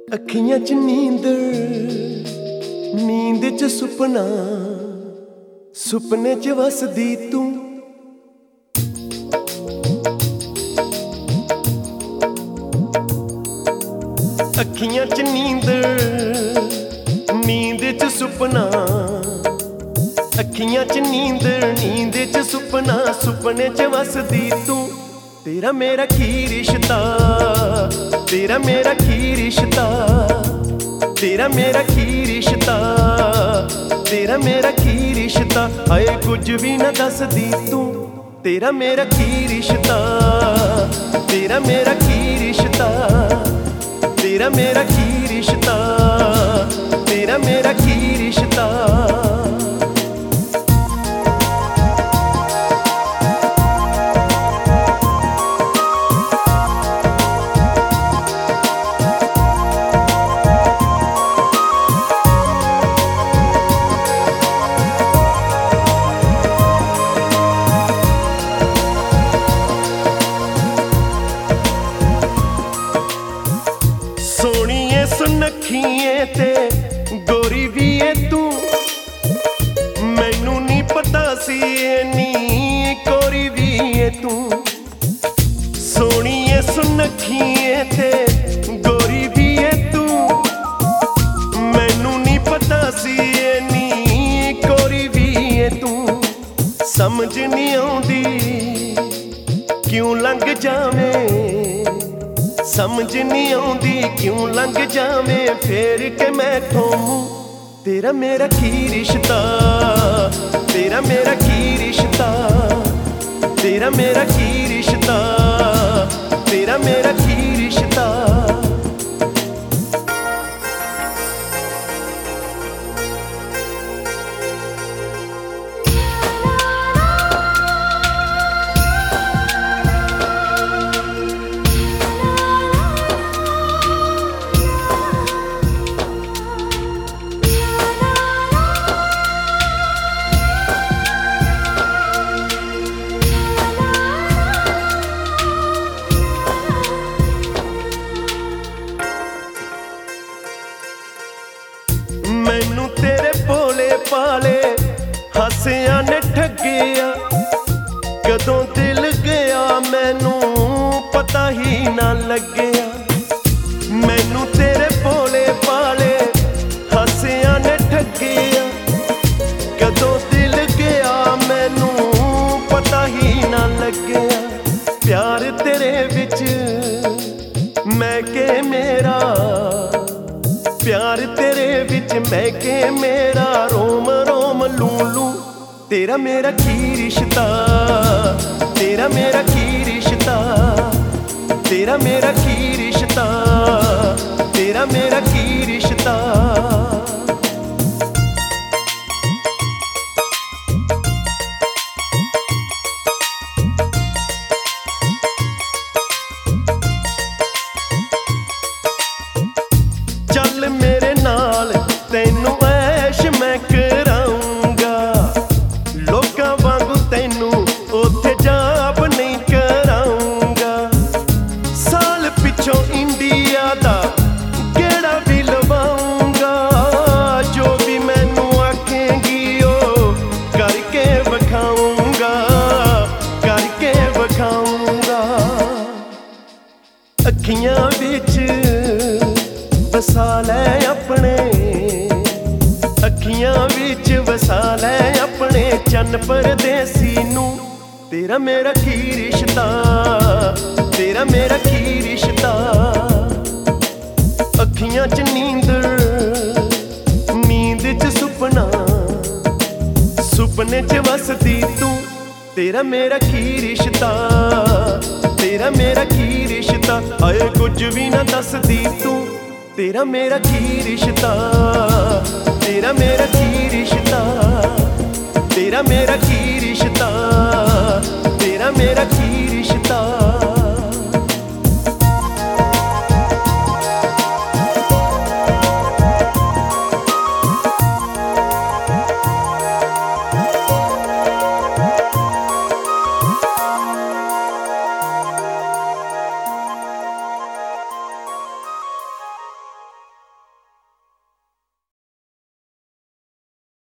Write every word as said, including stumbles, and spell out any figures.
अखियां च नींद नींद च सुपना सुपने च वसदी तू। अखियां च नींद नींद च सुपना अखियां च नींद नींद च सुपना सुपने च वसदी तू। तेरा मेरा की रिश्ता तेरा मेरा की रिश्ता तेरा मेरा की रिश्ता तेरा मेरा की रिश्ता आए कुछ भी ना दसदी तू। तेरा मेरा की रिश्ता तेरा मेरा की रिश्ता तेरा मेरा की रिश्ता तेरा मेरा की रिश्ता। सोनिए सुनखिए ते गोरी भी है तू मैनू नहीं पता सी नी कोरी भी है तू। सोनिए सुनखिए ते गोरी भी है तू मैनू नहीं पता सी नी कोरी भी है तू। समझ नहीं आउंदी क्यों लंघ जावे समझ नहीं आउंदी क्यों लंघ जावे फेर के मैथों मुंह। तेरा मेरा की रिश्ता तेरा मेरा की रिश्ता तेरा मेरा की रिश्ता तेरा मेरा की रिश्ता। मैनू तेरे भोले पाले हासिया ने ठगिया कदों दिल गया मैनू पता ही ना लगया। मैनू तेरे भोले पाले हासिया ने ठगिया कदों दिल गया मैनू पता ही ना लगया। प्यार तेरे विच मैं के मेरा प्यार तेरे विच मैं के मेरा रोम रोम लू लू। तेरा मेरा की रिश्ता तेरा मेरा की रिश्ता तेरा मेरा की रिश्ता तेरा मेरा की रिश्ता। चल मेरे नाल तैनू ऐश मैं कराऊंगा लोकां वांगू तैनू उत्थे जाब नहीं कराऊंगा। साल पिछों इंडिया दा गेड़ा भी लवाऊंगा जो भी मैनू आखेंगी ओ करके विखाऊंगा करके विखाऊंगा। अखियां विच वसा लै अपने अखियां विच वसा लै अपने चन्न परदेसी नू। तेरा मेरा की रिश्ता तेरा मेरा की रिश्ता अखियां च नींद नींद च सुपना सुपने च वसदी तू। तेरा मेरा की रिश्ता तेरा मेरा की रिश्ता आए कुछ भी ना दसदी तू। तेरा मेरा की रिश्ता तेरा मेरा की रिश्ता तेरा मेरा की रिश्ता।